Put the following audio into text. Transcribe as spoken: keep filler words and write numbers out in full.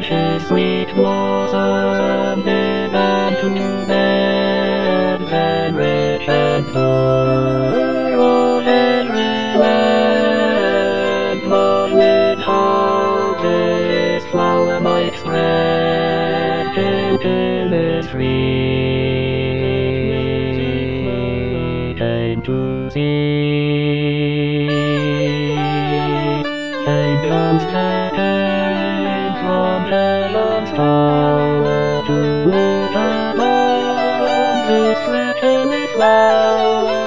branches sweet blossom began to bend, then rich and poor on every land, but with how this flower might spread till the tree came to see. And comes the pain from heaven's tower to look upon this wretched flower.